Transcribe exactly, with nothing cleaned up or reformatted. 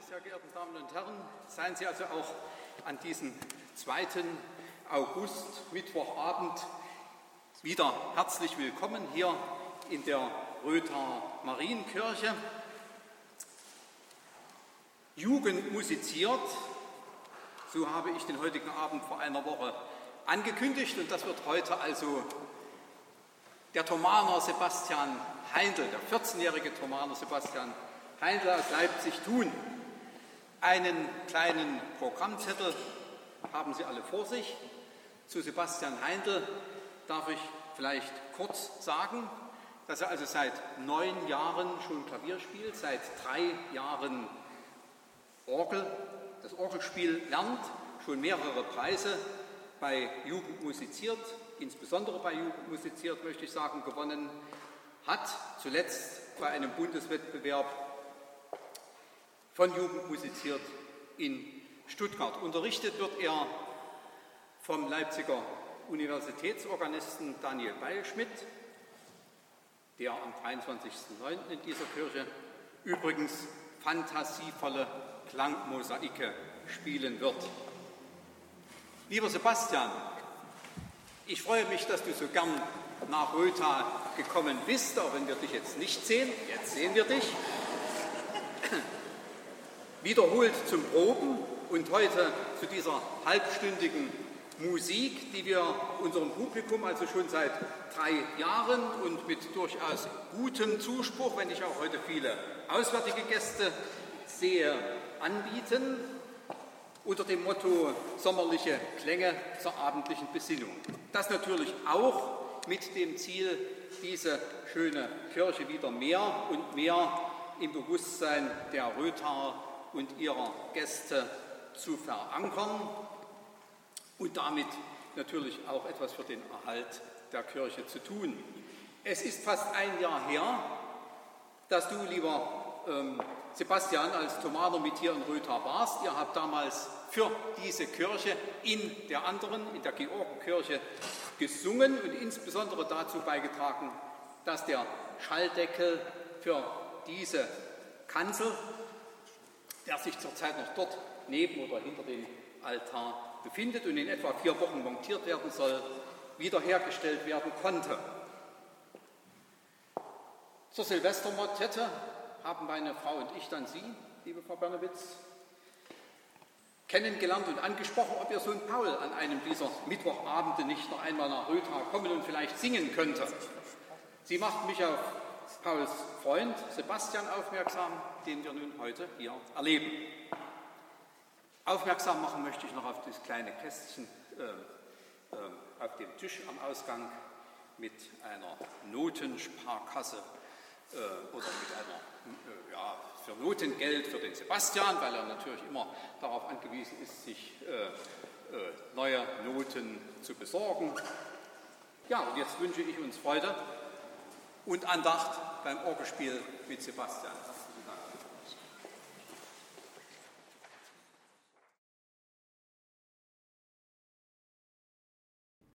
sehr geehrten Damen und Herren, seien Sie also auch an diesem zweiten August, Mittwochabend, wieder herzlich willkommen hier in der Röther Marienkirche. Jugend musiziert, so habe ich den heutigen Abend vor einer Woche angekündigt, und das wird heute also der Thomaner Sebastian Heindl, der vierzehnjährige Thomaner Sebastian Heindl aus Leipzig tun. Einen kleinen Programmzettel haben Sie alle vor sich. Zu Sebastian Heindl darf ich vielleicht kurz sagen, dass er also seit neun Jahren schon Klavier spielt, seit drei Jahren Orgel, das Orgelspiel lernt, schon mehrere Preise bei Jugend musiziert, insbesondere bei Jugend musiziert, möchte ich sagen, gewonnen hat, zuletzt bei einem Bundeswettbewerb von Jugend musiziert in Stuttgart. Unterrichtet wird er vom Leipziger Universitätsorganisten Daniel Beilschmidt, der am dreiundzwanzigsten neunten in dieser Kirche übrigens fantasievolle Klangmosaike spielen wird. Lieber Sebastian, ich freue mich, dass du so gern nach Rötha gekommen bist, auch wenn wir dich jetzt nicht sehen. Jetzt sehen wir dich. Wiederholt zum Proben und heute zu dieser halbstündigen Musik, die wir unserem Publikum also schon seit drei Jahren und mit durchaus gutem Zuspruch, wenn ich auch heute viele auswärtige Gäste sehe, anbieten, unter dem Motto sommerliche Klänge zur abendlichen Besinnung. Das natürlich auch mit dem Ziel, diese schöne Kirche wieder mehr und mehr im Bewusstsein der Röthaer und ihrer Gäste zu verankern und damit natürlich auch etwas für den Erhalt der Kirche zu tun. Es ist fast ein Jahr her, dass du, lieber ähm, Sebastian, als Thomaner mit hier in Rötha warst. Ihr habt damals für diese Kirche in der anderen, in der Georgenkirche, gesungen und insbesondere dazu beigetragen, dass der Schalldeckel für diese Kanzel, der sich zurzeit noch dort neben oder hinter dem Altar befindet und in etwa vier Wochen montiert werden soll, wiederhergestellt werden konnte. Zur Silvestermotette haben meine Frau und ich dann Sie, liebe Frau Bernewitz, kennengelernt und angesprochen, ob Ihr Sohn Paul an einem dieser Mittwochabende nicht noch einmal nach Rötha kommen und vielleicht singen könnte. Sie macht mich auf Pauls Freund Sebastian aufmerksam, den wir nun heute hier erleben. Aufmerksam machen möchte ich noch auf das kleine Kästchen äh, äh, auf dem Tisch am Ausgang mit einer Notensparkasse äh, oder mit einer, äh, ja, für Notengeld für den Sebastian, weil er natürlich immer darauf angewiesen ist, sich äh, äh, neue Noten zu besorgen. Ja, und jetzt wünsche ich uns Freude und Andacht beim Orgelspiel mit Sebastian. Herzlichen Dank.